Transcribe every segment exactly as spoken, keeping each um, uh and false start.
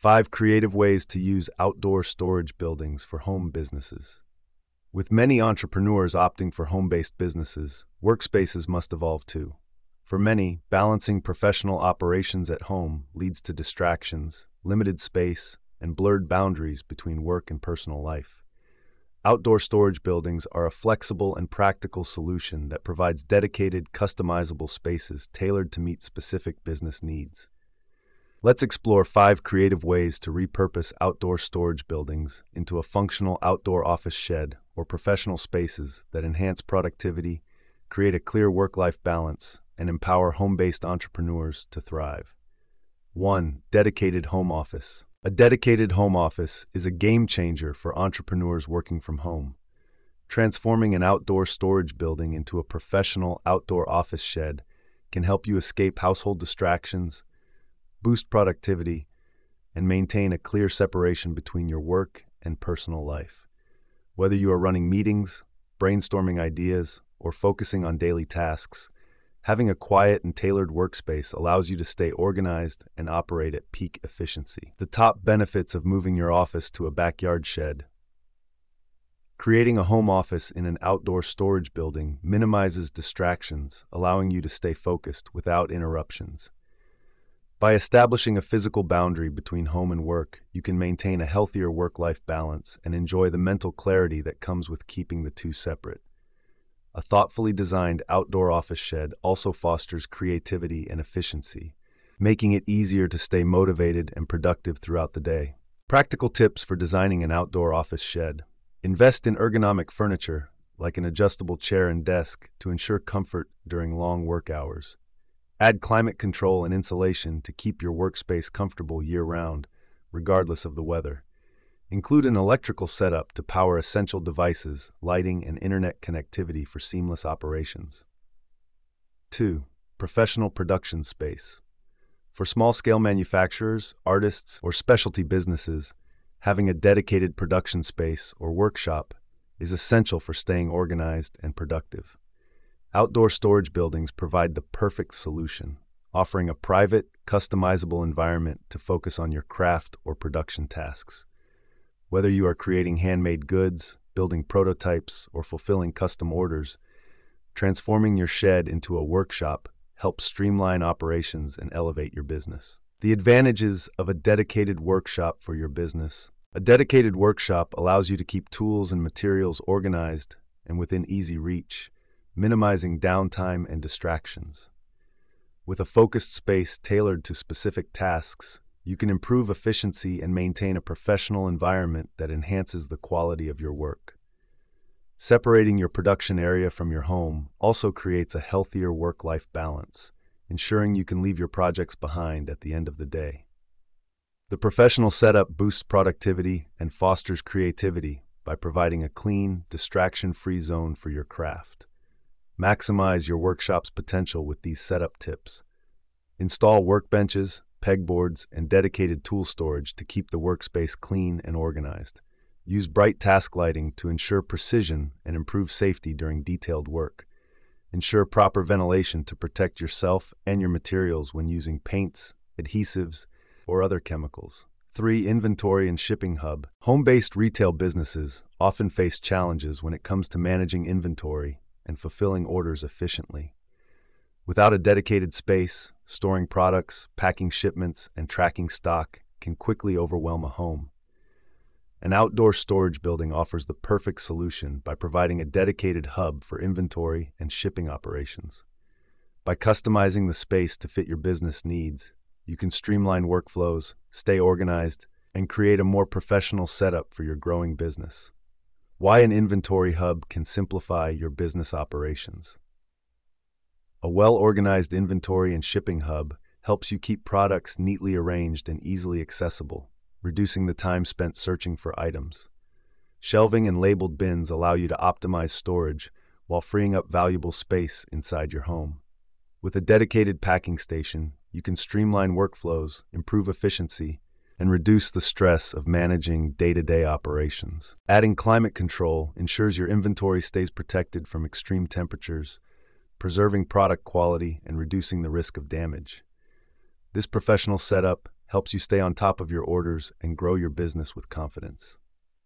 Five creative ways to use outdoor storage buildings for home businesses. With many entrepreneurs opting for home-based businesses, workspaces must evolve too. For many, balancing professional operations at home leads to distractions, limited space, and blurred boundaries between work and personal life. Outdoor storage buildings are a flexible and practical solution that provides dedicated, customizable spaces tailored to meet specific business needs. Let's explore five creative ways to repurpose outdoor storage buildings into a functional outdoor office shed or professional spaces that enhance productivity, create a clear work-life balance, and empower home-based entrepreneurs to thrive. one. Dedicated home office. A dedicated home office is a game changer for entrepreneurs working from home. Transforming an outdoor storage building into a professional outdoor office shed can help you escape household distractions, boost productivity, and maintain a clear separation between your work and personal life. Whether you are running meetings, brainstorming ideas, or focusing on daily tasks, having a quiet and tailored workspace allows you to stay organized and operate at peak efficiency. The top benefits of moving your office to a backyard shed. Creating a home office in an outdoor storage building minimizes distractions, allowing you to stay focused without interruptions. By establishing a physical boundary between home and work, you can maintain a healthier work-life balance and enjoy the mental clarity that comes with keeping the two separate. A thoughtfully designed outdoor office shed also fosters creativity and efficiency, making it easier to stay motivated and productive throughout the day. Practical tips for designing an outdoor office shed. Invest in ergonomic furniture, like an adjustable chair and desk, to ensure comfort during long work hours. Add climate control and insulation to keep your workspace comfortable year-round, regardless of the weather. Include an electrical setup to power essential devices, lighting, and internet connectivity for seamless operations. two. Professional production space. For small-scale manufacturers, artists, or specialty businesses, having a dedicated production space or workshop is essential for staying organized and productive. Outdoor storage buildings provide the perfect solution, offering a private, customizable environment to focus on your craft or production tasks. Whether you are creating handmade goods, building prototypes, or fulfilling custom orders, transforming your shed into a workshop helps streamline operations and elevate your business. The advantages of a dedicated workshop for your business. A dedicated workshop allows you to keep tools and materials organized and within easy reach, minimizing downtime and distractions. With a focused space tailored to specific tasks, you can improve efficiency and maintain a professional environment that enhances the quality of your work. Separating your production area from your home also creates a healthier work-life balance, ensuring you can leave your projects behind at the end of the day. The professional setup boosts productivity and fosters creativity by providing a clean, distraction-free zone for your craft. Maximize your workshop's potential with these setup tips. Install workbenches, pegboards, and dedicated tool storage to keep the workspace clean and organized. Use bright task lighting to ensure precision and improve safety during detailed work. Ensure proper ventilation to protect yourself and your materials when using paints, adhesives, or other chemicals. three. Inventory and shipping hub. Home-based retail businesses often face challenges when it comes to managing inventory and fulfilling orders efficiently. Without a dedicated space, storing products, packing shipments, and tracking stock can quickly overwhelm a home. An outdoor storage building offers the perfect solution by providing a dedicated hub for inventory and shipping operations. By customizing the space to fit your business needs, you can streamline workflows, stay organized, and create a more professional setup for your growing business. Why an inventory hub can simplify your business operations. A well-organized inventory and shipping hub helps you keep products neatly arranged and easily accessible, reducing the time spent searching for items. Shelving and labeled bins allow you to optimize storage while freeing up valuable space inside your home. With a dedicated packing station, you can streamline workflows, improve efficiency, and reduce the stress of managing day-to-day operations. Adding climate control ensures your inventory stays protected from extreme temperatures, preserving product quality and reducing the risk of damage. This professional setup helps you stay on top of your orders and grow your business with confidence.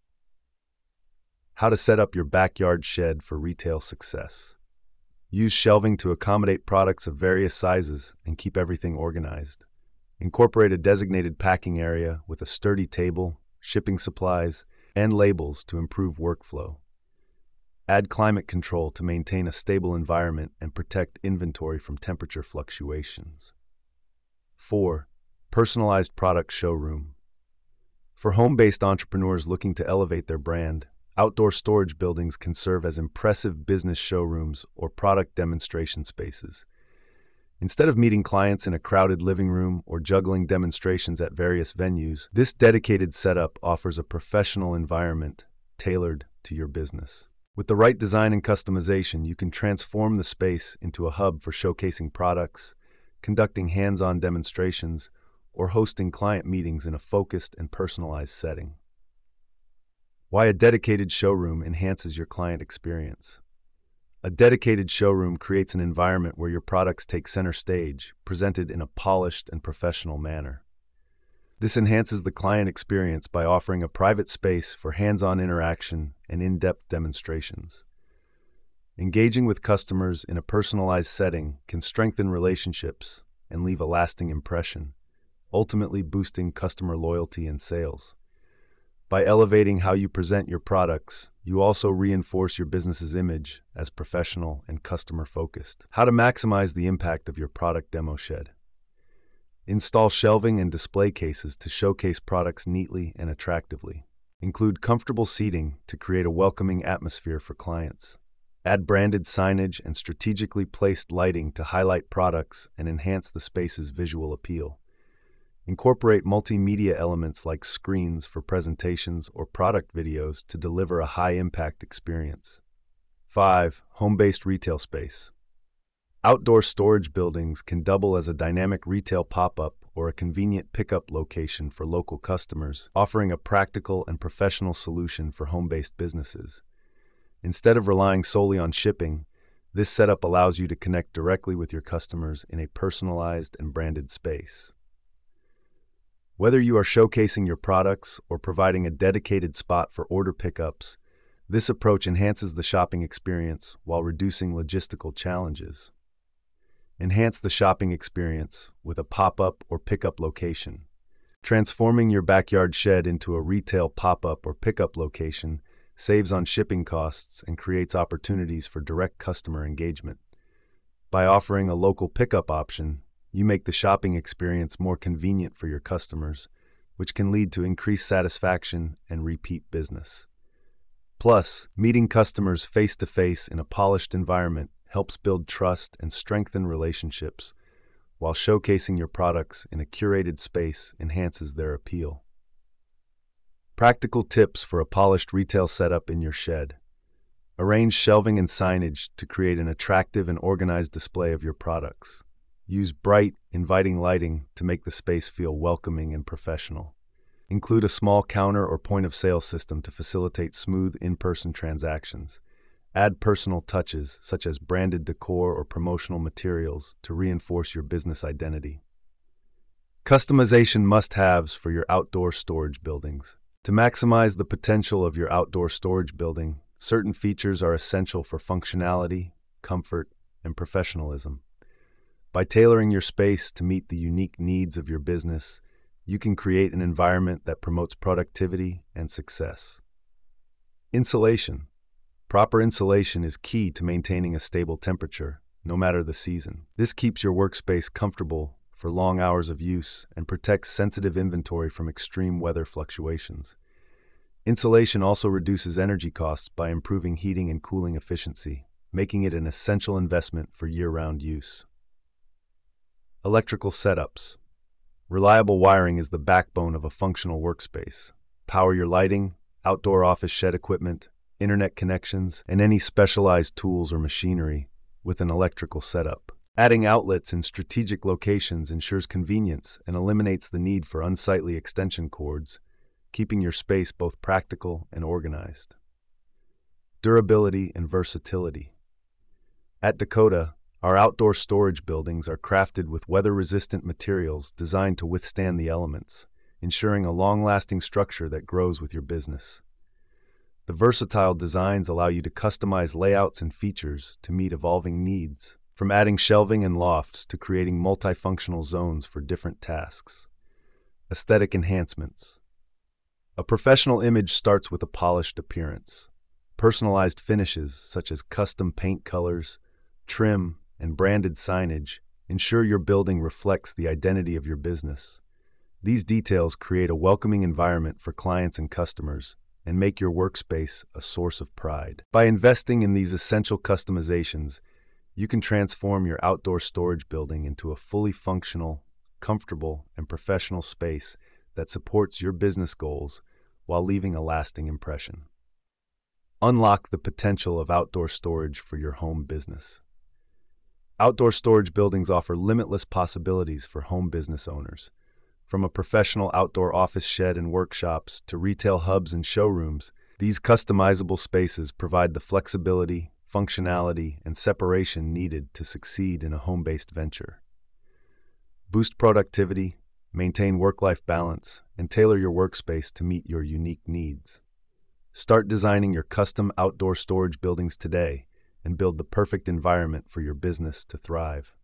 How to set up your backyard shed for retail success. Use shelving to accommodate products of various sizes and keep everything organized. Incorporate a designated packing area with a sturdy table, shipping supplies, and labels to improve workflow. Add climate control to maintain a stable environment and protect inventory from temperature fluctuations. four. Personalized product showroom. For home-based entrepreneurs looking to elevate their brand, outdoor storage buildings can serve as impressive business showrooms or product demonstration spaces. Instead of meeting clients in a crowded living room or juggling demonstrations at various venues, this dedicated setup offers a professional environment tailored to your business. With the right design and customization, you can transform the space into a hub for showcasing products, conducting hands-on demonstrations, or hosting client meetings in a focused and personalized setting. Why a dedicated showroom enhances your client experience. A dedicated showroom creates an environment where your products take center stage, presented in a polished and professional manner. This enhances the client experience by offering a private space for hands-on interaction and in-depth demonstrations. Engaging with customers in a personalized setting can strengthen relationships and leave a lasting impression, ultimately boosting customer loyalty and sales. By elevating how you present your products, you also reinforce your business's image as professional and customer-focused. How to maximize the impact of your product demo shed. Install shelving and display cases to showcase products neatly and attractively. Include comfortable seating to create a welcoming atmosphere for clients. Add branded signage and strategically placed lighting to highlight products and enhance the space's visual appeal. Incorporate multimedia elements like screens for presentations or product videos to deliver a high-impact experience. five. Home-based retail space. Outdoor storage buildings can double as a dynamic retail pop-up or a convenient pickup location for local customers, offering a practical and professional solution for home-based businesses. Instead of relying solely on shipping, this setup allows you to connect directly with your customers in a personalized and branded space. Whether you are showcasing your products or providing a dedicated spot for order pickups, this approach enhances the shopping experience while reducing logistical challenges. Enhance the shopping experience with a pop-up or pickup location. Transforming your backyard shed into a retail pop-up or pickup location saves on shipping costs and creates opportunities for direct customer engagement. By offering a local pickup option, you make the shopping experience more convenient for your customers, which can lead to increased satisfaction and repeat business. Plus, meeting customers face-to-face in a polished environment helps build trust and strengthen relationships, while showcasing your products in a curated space enhances their appeal. Practical tips for a polished retail setup in your shed. Arrange shelving and signage to create an attractive and organized display of your products. Use bright, inviting lighting to make the space feel welcoming and professional. Include a small counter or point-of-sale system to facilitate smooth in-person transactions. Add personal touches, such as branded decor or promotional materials, to reinforce your business identity. Customization must-haves for your outdoor storage buildings. To maximize the potential of your outdoor storage building, certain features are essential for functionality, comfort, and professionalism. By tailoring your space to meet the unique needs of your business, you can create an environment that promotes productivity and success. Insulation. Proper insulation is key to maintaining a stable temperature, no matter the season. This keeps your workspace comfortable for long hours of use and protects sensitive inventory from extreme weather fluctuations. Insulation also reduces energy costs by improving heating and cooling efficiency, making it an essential investment for year-round use. Electrical setups. Reliable wiring is the backbone of a functional workspace. Power your lighting, outdoor office shed equipment, internet connections, and any specialized tools or machinery with an electrical setup. Adding outlets in strategic locations ensures convenience and eliminates the need for unsightly extension cords, keeping your space both practical and organized. Durability and versatility. At Dakota, Our outdoor storage buildings are crafted with weather-resistant materials designed to withstand the elements, ensuring a long-lasting structure that grows with your business. The versatile designs allow you to customize layouts and features to meet evolving needs, from adding shelving and lofts to creating multifunctional zones for different tasks. Aesthetic enhancements. A professional image starts with a polished appearance. Personalized finishes, such as custom paint colors, trim, and branded signage, ensure your building reflects the identity of your business. These details create a welcoming environment for clients and customers and make your workspace a source of pride. By investing in these essential customizations, you can transform your outdoor storage building into a fully functional, comfortable, and professional space that supports your business goals while leaving a lasting impression. Unlock the potential of outdoor storage for your home business. Outdoor storage buildings offer limitless possibilities for home business owners. From a professional outdoor office shed and workshops to retail hubs and showrooms, these customizable spaces provide the flexibility, functionality, and separation needed to succeed in a home-based venture. Boost productivity, maintain work-life balance, and tailor your workspace to meet your unique needs. Start designing your custom outdoor storage buildings today and build the perfect environment for your business to thrive.